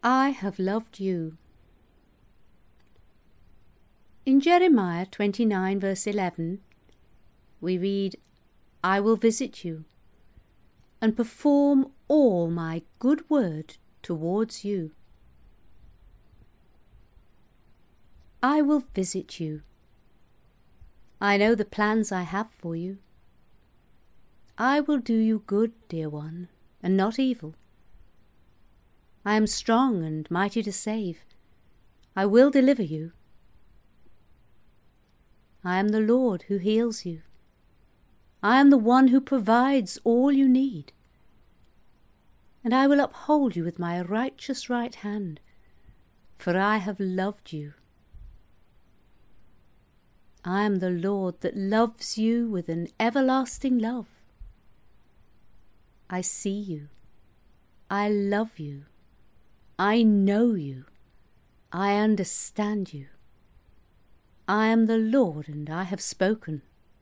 I have loved you. In Jeremiah 29 verse 11, we read, I will visit you and perform all my good word towards you. I will visit you. I know the plans I have for you. I will do you good, dear one, and not evil. I am strong and mighty to save. I will deliver you. I am the Lord who heals you. I am the one who provides all you need. And I will uphold you with my righteous right hand, for I have loved you. I am the Lord that loves you with an everlasting love. I see you. I love you. I know you. I understand you. I am the Lord, and I have spoken.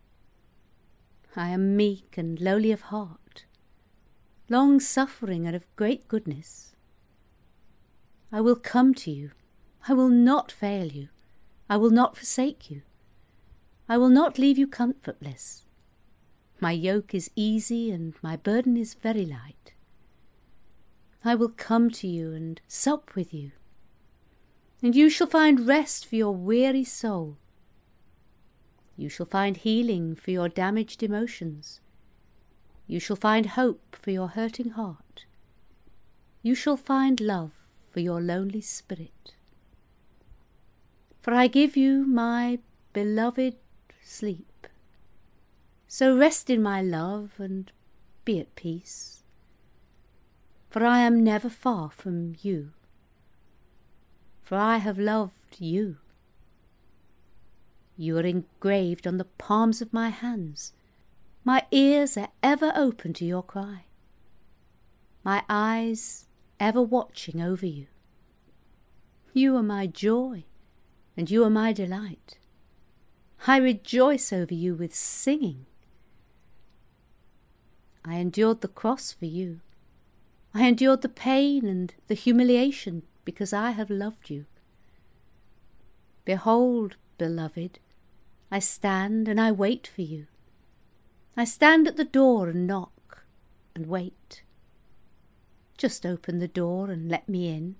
I am meek and lowly of heart, long-suffering and of great goodness. I will come to you. I will not fail you. I will not forsake you. I will not leave you comfortless. My yoke is easy and my burden is very light. I will come to you and sup with you, and you shall find rest for your weary soul. You shall find healing for your damaged emotions. You shall find hope for your hurting heart. You shall find love for your lonely spirit. For I give you my beloved sleep. So rest in my love and be at peace. For I am never far from you. For I have loved you. You are engraved on the palms of my hands. My ears are ever open to your cry. My eyes ever watching over you. You are my joy, and you are my delight. I rejoice over you with singing. I endured the cross for you. I endured the pain and the humiliation because I have loved you. Behold, beloved, I stand and I wait for you. I stand at the door and knock and wait. Just open the door and let me in.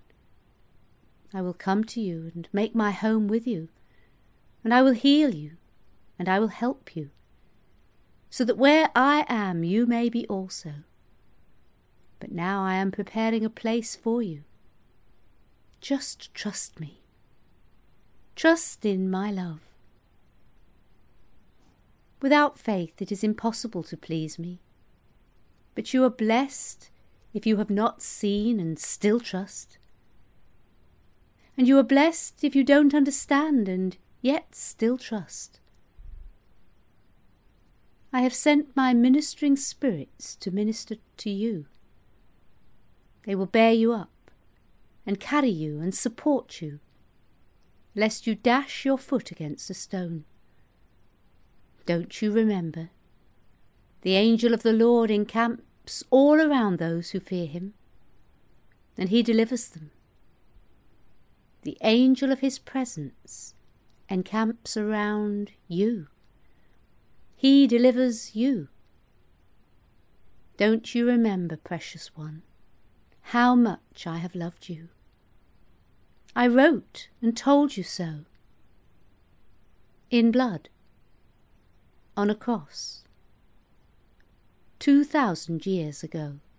I will come to you and make my home with you, and I will heal you, and I will help you, so that where I am you may be also. But now I am preparing a place for you. Just trust me. Trust in my love. Without faith it is impossible to please me. But you are blessed if you have not seen and still trust. And you are blessed if you don't understand and yet still trust. I have sent my ministering spirits to minister to you. They will bear you up and carry you and support you, lest you dash your foot against a stone. Don't you remember? The angel of the Lord encamps all around those who fear him, and he delivers them. The angel of his presence encamps around you. He delivers you. Don't you remember, precious one, how much I have loved you? I wrote and told you so. In blood. On a cross. 2,000 years ago.